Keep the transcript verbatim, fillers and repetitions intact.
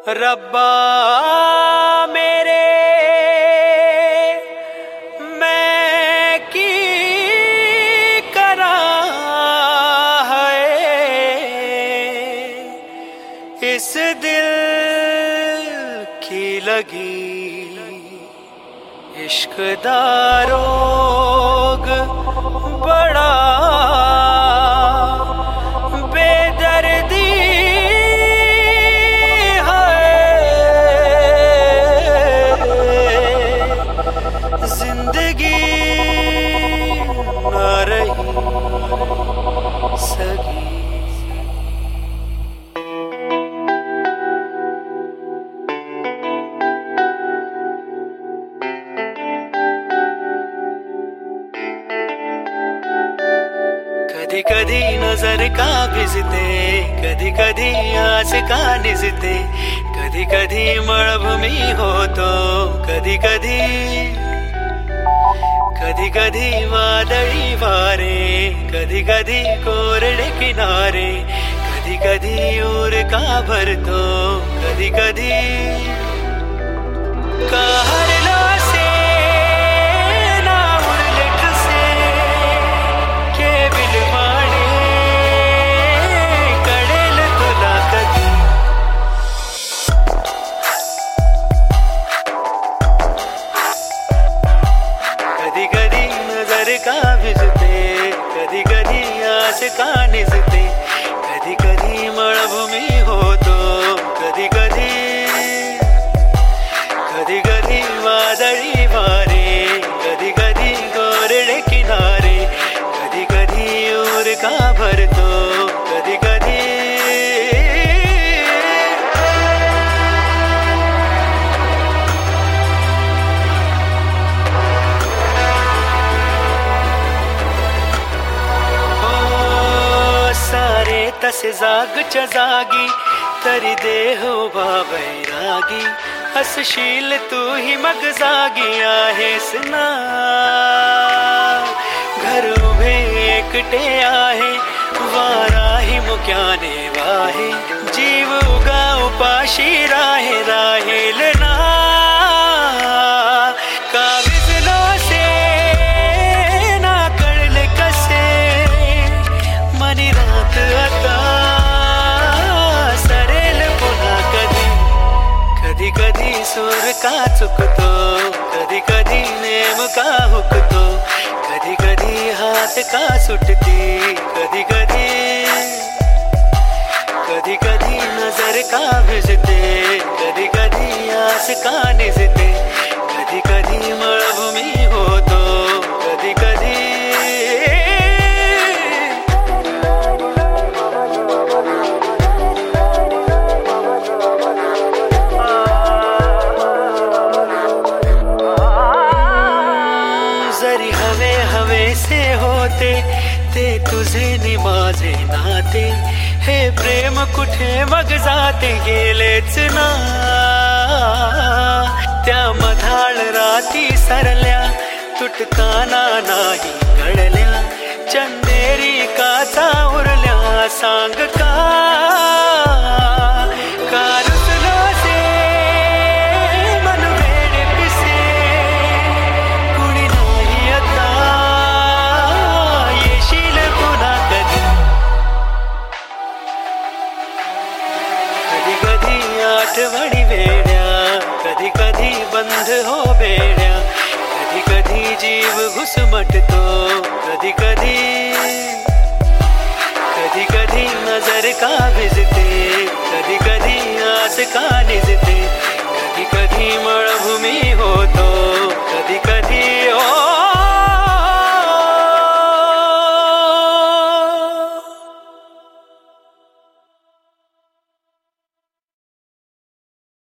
रब्बा मेरे मैं की करा है इस दिल की लगी इश्क दा रोग बड़ा कदी कदी नजर का भिजते कदी कदी आस का निजते कदी कदी मळभूमी होतो कदी कदी कदी कदी वादळी वारे कदी कदी कोरडे किनारे कदी कदी ऊर का भरतो कदी कदी कहरलो से ना उरलेट से के बिलवाणे कळेल तुला कधी कदी कदी नजर का भिजते कदी कदी आस का निजते कदी कदी मळभूमी होतो कदी कधी कधी कधी वादळी वारे कधी कधी कोरडे किनारे कधी कधी ऊर का भरतो कधी कधी ओ सारे तसे जागच्या जागी तरी देह उभा बैरागी हसशील तू ही मग जागी आहेस ना घर उभे एकटे आहे वाराही मुक्याने वाहे जीव उगा उपाशी राहे राहील ना का विजलो से ना कळले कसे मनी रात आता सरेल पुन्हा कधी कधी कधी सूर का चुकतो कधी कधी नेम का हुकतो कधी कधी हात का सुटती कधी कधी कधी कधी नजर का भिजते कधी कधी आस का निजते कधी कधी मळभूमी होतो कधी कधी से होते ते तुझे नि माझे नाते हे प्रेम कुठे मग जाते गेलेच ना त्या मधाळ राती सरल्या तुटताना नाही कळल्या चंदेरी काचा उरल्या सांग का आठवणी वेड्या कधी कधी बंद हो बेड्या कधी कधी जीव घुसमटतो कधी कधी कधी कधी नजर का भिजते कधी कधी आस का निजते